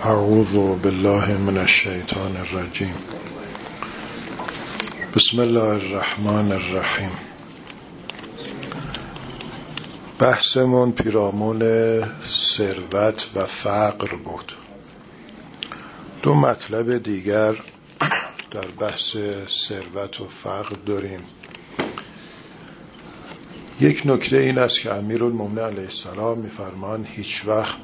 اعوذ بالله من الشیطان الرجیم. بسم الله الرحمن الرحیم. بحثمون پیرامون ثروت و فقر بود. دو مطلب دیگر در بحث ثروت و فقر داریم. یک نکته این است که امیرالمومنین علیه السلام می‌فرمایند هیچ وقت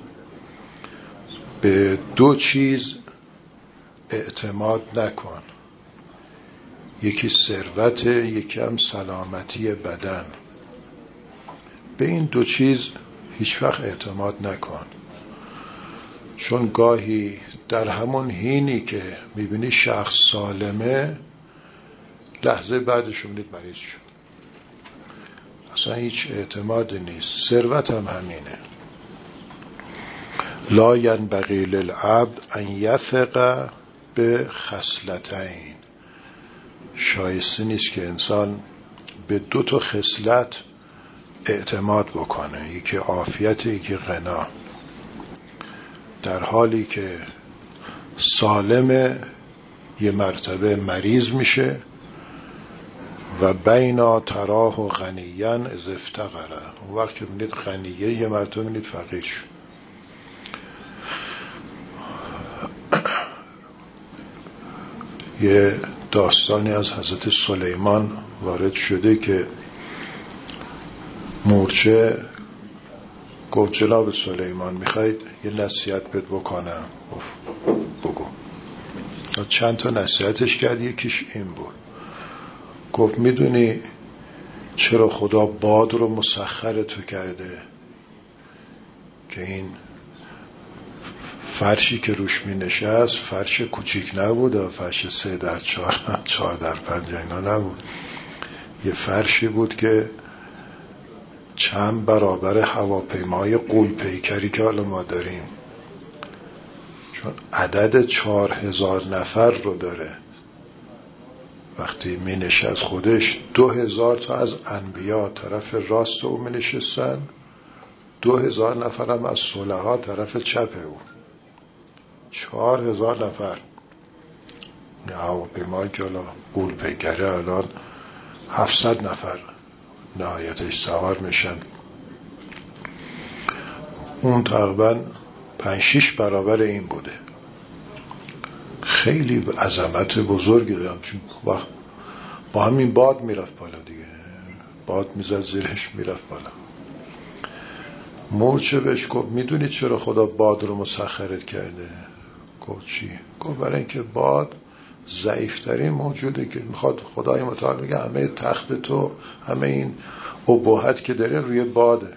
به دو چیز اعتماد نکن، یکی ثروت، یکی هم سلامتی بدن. به این دو چیز هیچ وقت اعتماد نکن، چون گاهی در همون حینی که میبینی شخص سالمه لحظه بعدش میبینید مریض شد. اصلا هیچ اعتمادی نیست. ثروت هم همینه. لا ینبغی للعبد ان یثق بخصلتین. شایسته نیست که انسان به دو تا خصلت اعتماد بکنه، یکی عافیت، یکی غنا. در حالی که سالم یه مرتبه مریض میشه و بینا تراه و غنیان اذ افتقره. اون وقت که میبینید غنیه یه مرتبه میبینید فقیر شد. یه داستانی از حضرت سلیمان وارد شده که مورچه گفت جناب سلیمان میخواید یه نصیحت بهت بکنم؟ بگو. چند تا نصیحتش کرد، یکیش این بود. گفت میدونی چرا خدا باد رو مسخر تو کرده؟ که این فرشی که روش می نشست فرش کوچیک نبود، فرش 3x4 4x5 اینا نبود. یه فرشی بود که چند برابر هواپیمای غول‌پیکری که حالا ما داریم، چون عدد 4000 نفر رو داره. وقتی می نشست خودش 2000 تا از انبیا طرف راست او می نشستن، 2000 نفر هم از صلحا طرف چپ او. 4000 نفر. هواپیمایی که الان غول‌پیکری الان 700 نفر نهایتش سوار میشن. اون تقریبا 5-6 برابر این بوده. خیلی عظمت بزرگی دارم. با همین باد میرفت بالا دیگه، باد میزد زیرش میرفت بالا. مورچه بهش گفت میدونی چرا خدا باد رو مسخرت کرده؟ گفت چی؟ گفت برای اینکه باد ضعیفترین موجوده که میخواد خدای متعال بگه همه تخت تو، همه این ابهت که داره روی باده.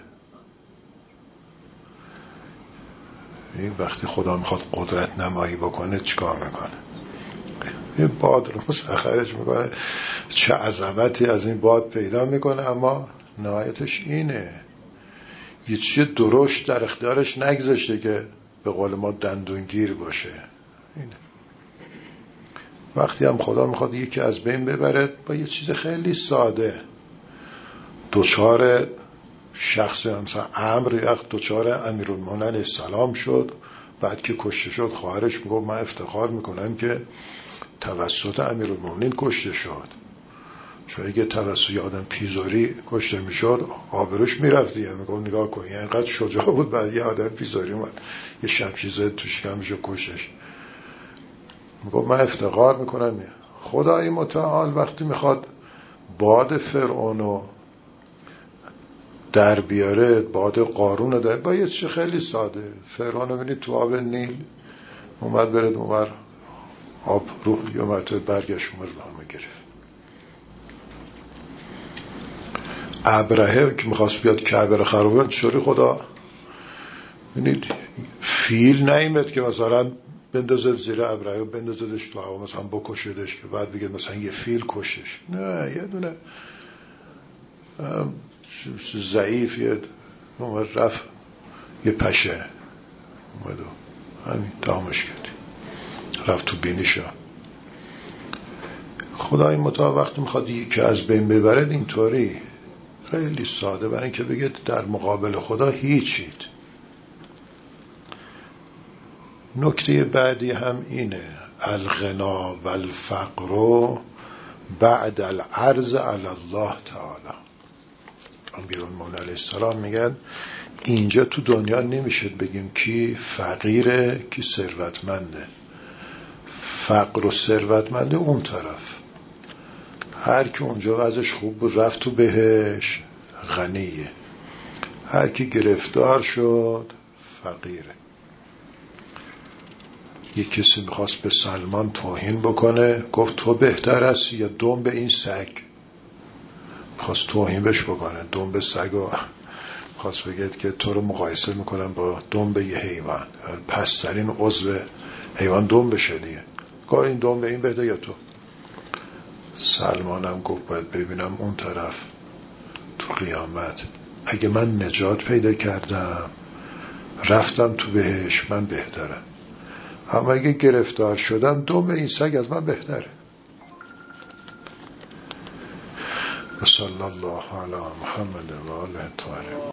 این وقتی خدا میخواد قدرت نمایی بکنه چیکار میکنه؟ یه باد رو مسخرش میکنه. چه عظمتی از این باد پیدا میکنه، اما نهایتش اینه. یه چیز درشت در اختیارش نگذاشته که به قول ما دندونگیر باشه. اینه. وقتی هم خدا میخواد یکی از بین ببره با یه چیز خیلی ساده، دوچار شخص مثلا عمرو دوچار امیرالمومنین علیه السلام شد. بعد که کشته شد خواهرش میگفت من افتخار میکنم که توسط امیرالمومنین کشته شد، چون اگه توسط آدم پیزاری کشته میشد آبروش میرفت دیگه. میگفت نگاه کن یه اینقدر شجاع بود، بعد یه آدم پیزاری اومد یه شمشیر زد تو شکمش و کشتش. میگفت من افتخار میکنم. خدای متعال وقتی میخواد باد فرعونو در بیاره، باد قارون رو در، با یه چیز خیلی ساده. فرعون رو بینید تو آب نیل اومد برد اونور، آب رو یه مرتبه برگشت اومد رو همه گرفت. ابرهه که میخواست بیاد کعبه رو خراب کنه، چوری خدا بینید فیل نیامد که مثلا بندازد زیر ابرهه و بندازدش تو هوا مثلا بکشدش که بعد بگید مثلا یه فیل کشش. نه، یه دونه ضعیف یه اومد رفت یه پشه اومد و همین دامش کردی رفت تو بینیشا. خدای متعال وقتی میخواد یکی از بین ببرد اینطوری خیلی ساده، برای اینکه بگید در مقابل خدا هیچید. نکته بعدی هم اینه: الغنا و الفقر بعد العرض علی الله تعالی. امیرالمومنین علیه السلام میگن اینجا تو دنیا نمیشه بگیم کی فقیره کی ثروتمنده. فقر و ثروتمنده اون طرف. هر کی اونجا وضعش خوب بود رفت تو بهش غنیه، هر کی گرفتار شد فقیره. یک کسی میخواست به سلمان توهین بکنه، گفت تو بهتر هستی یا دنب این سگ. میخواست توهین بهش بکنه، دنب سگ و خواست بگید که تو رو مقایسه میکنم با دنب یه حیوان، پسترین عضو حیوان دنبشه دیگه. گفت این دنب این بهتر یا تو؟ سلمانم گفت باید ببینم اون طرف تو قیامت اگه من نجات پیدا کردم رفتم تو بهش من بهترم، اما اگه گرفتار شدم دنب این سگ از من بهتره. صلی الله علی محمد و آله الطاهرین.